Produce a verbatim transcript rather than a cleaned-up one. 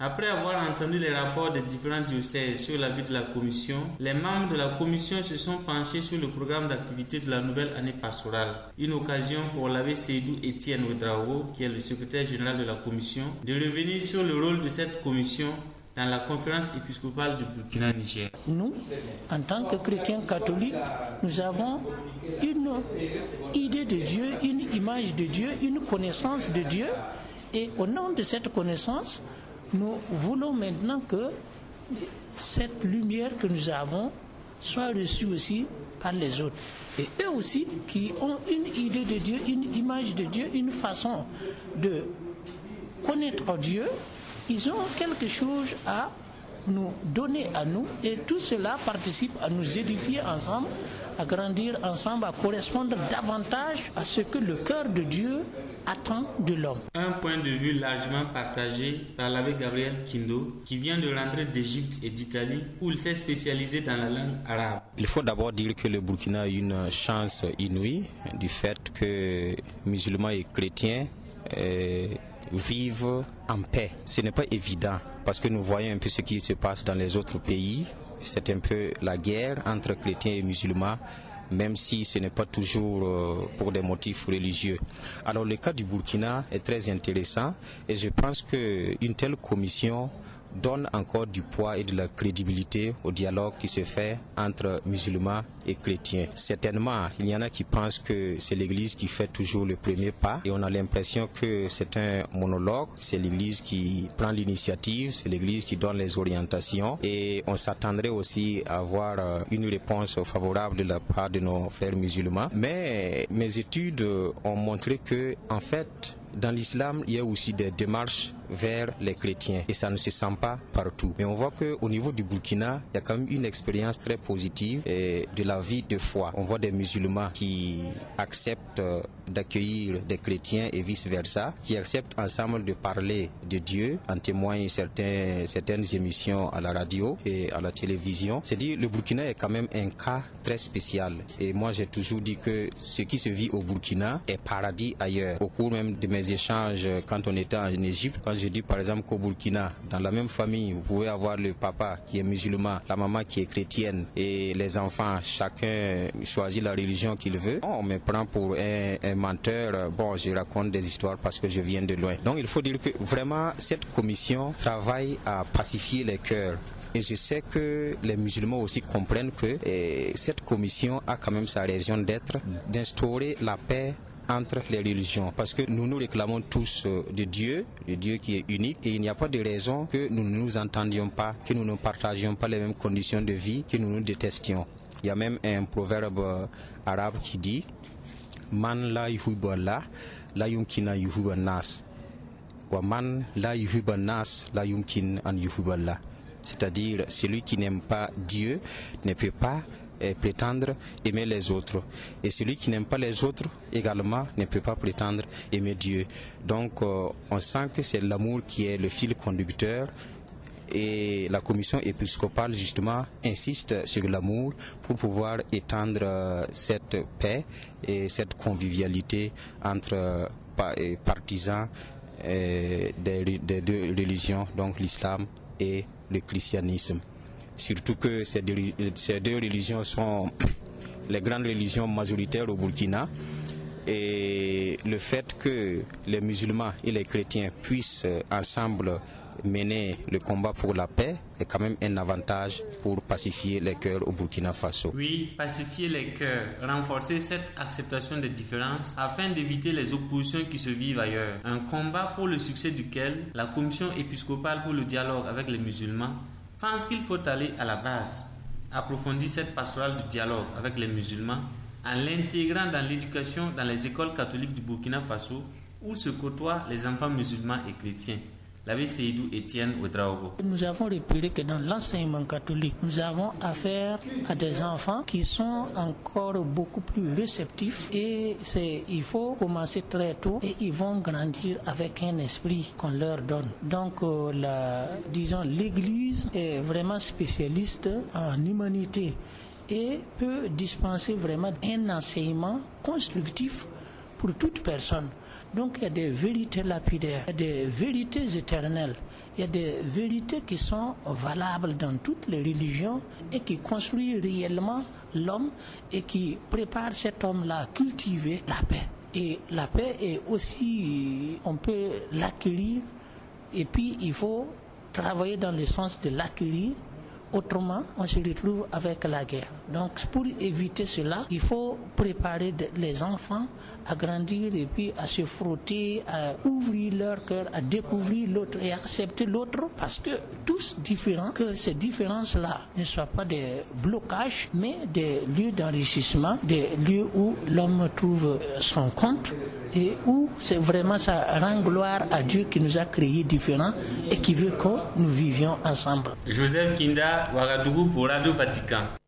Après avoir entendu les rapports des différents diocèses sur la vie de la commission, les membres de la commission se sont penchés sur le programme d'activité de la nouvelle année pastorale. Une occasion pour l'abbé Seydou Etienne Ouedraogo, qui est le secrétaire général de la commission, de revenir sur le rôle de cette commission dans la conférence épiscopale du Burkina-Niger. Nous, en tant que chrétiens catholiques, nous avons une idée de Dieu, une image de Dieu, une connaissance de Dieu. Et au nom de cette connaissance, nous voulons maintenant que cette lumière que nous avons soit reçue aussi par les autres. Et eux aussi, qui ont une idée de Dieu, une image de Dieu, une façon de connaître Dieu, ils ont quelque chose à nous donner à nous, et tout cela participe à nous édifier ensemble, à grandir ensemble, à correspondre davantage à ce que le cœur de Dieu attend de l'homme. Un point de vue largement partagé par l'abbé Gabriel Kindo, qui vient de rentrer d'Égypte et d'Italie, où il s'est spécialisé dans la langue arabe. Il faut d'abord dire que le Burkina a une chance inouïe du fait que musulmans et chrétiens euh, vivent en paix. Ce n'est pas évident parce que nous voyons un peu ce qui se passe dans les autres pays. C'est un peu la guerre entre chrétiens et musulmans, même si ce n'est pas toujours euh, pour des motifs religieux. Alors le cas du Burkina est très intéressant et je pense qu'une telle commission donne encore du poids et de la crédibilité au dialogue qui se fait entre musulmans et chrétiens. Certainement, il y en a qui pensent que c'est l'Église qui fait toujours le premier pas et on a l'impression que c'est un monologue, c'est l'Église qui prend l'initiative, c'est l'Église qui donne les orientations et on s'attendrait aussi à avoir une réponse favorable de la part de nos frères musulmans. Mais mes études ont montré que, en fait, dans l'islam, il y a aussi des démarches vers les chrétiens et ça ne se sent pas partout. Mais on voit qu'au niveau du Burkina, il y a quand même une expérience très positive de la vie de foi. On voit des musulmans qui acceptent d'accueillir des chrétiens et vice-versa, qui acceptent ensemble de parler de Dieu, en témoignent certains, certaines émissions à la radio et à la télévision. C'est-à-dire le Burkina est quand même un cas très spécial. Et moi j'ai toujours dit que ce qui se vit au Burkina est paradis ailleurs. Au cours même de mes échanges quand on était en Égypte, quand je dis par exemple qu'au Burkina, dans la même famille, vous pouvez avoir le papa qui est musulman, la maman qui est chrétienne et les enfants, chacun choisit la religion qu'il veut. On me prend pour un, un menteur. Bon, je raconte des histoires parce que je viens de loin. Donc il faut dire que vraiment cette commission travaille à pacifier les cœurs. Et je sais que les musulmans aussi comprennent que eh, cette commission a quand même sa raison d'être, d'instaurer la paix entre les religions, parce que nous nous réclamons tous de Dieu, de Dieu qui est unique, et il n'y a pas de raison que nous ne nous entendions pas, que nous ne partagions pas les mêmes conditions de vie, que nous nous détestions. Il y a même un proverbe arabe qui dit Man la yuhibbu Allah, la yumkina yuhibbu nas, wa man la yuhibbu nas, la yumkin an yuhibbu Allah. C'est-à-dire celui qui n'aime pas Dieu ne peut pas prétendre aimer les autres, et celui qui n'aime pas les autres également ne peut pas prétendre aimer Dieu. Donc euh, on sent que c'est l'amour qui est le fil conducteur, et la commission épiscopale justement insiste sur l'amour pour pouvoir étendre euh, cette paix et cette convivialité entre euh, partisans euh, des, des deux religions, donc l'islam et le christianisme. Surtout que ces deux, ces deux religions sont les grandes religions majoritaires au Burkina, et le fait que les musulmans et les chrétiens puissent ensemble mener le combat pour la paix est quand même un avantage pour pacifier les cœurs au Burkina Faso. Oui, pacifier les cœurs, renforcer cette acceptation des différences afin d'éviter les oppositions qui se vivent ailleurs. Un combat pour le succès duquel la commission épiscopale pour le dialogue avec les musulmans pense qu'il faut aller à la base, approfondir cette pastorale du dialogue avec les musulmans en l'intégrant dans l'éducation dans les écoles catholiques du Burkina Faso où se côtoient les enfants musulmans et chrétiens. L'abbé Seydou Etienne Ouedraogo. Nous avons repéré que dans l'enseignement catholique, nous avons affaire à des enfants qui sont encore beaucoup plus réceptifs, et c'est, il faut commencer très tôt et ils vont grandir avec un esprit qu'on leur donne. Donc, euh, la, disons, l'Église est vraiment spécialiste en humanité et peut dispenser vraiment un enseignement constructif pour toute personne. Donc il y a des vérités lapidaires, il y a des vérités éternelles, il y a des vérités qui sont valables dans toutes les religions et qui construisent réellement l'homme et qui préparent cet homme-là à cultiver la paix. Et la paix est aussi, on peut l'acquérir et puis il faut travailler dans le sens de l'acquérir. Autrement, on se retrouve avec la guerre. Donc, pour éviter cela, il faut préparer les enfants à grandir et puis à se frotter, à ouvrir leur cœur, à découvrir l'autre et accepter l'autre, parce que tous différents, que ces différences-là ne soient pas des blocages, mais des lieux d'enrichissement, des lieux où l'homme trouve son compte et où c'est vraiment ça rend gloire à Dieu qui nous a créés différents et qui veut que nous vivions ensemble. Joseph Kinda, Ouagadougou pour Radio Vatican.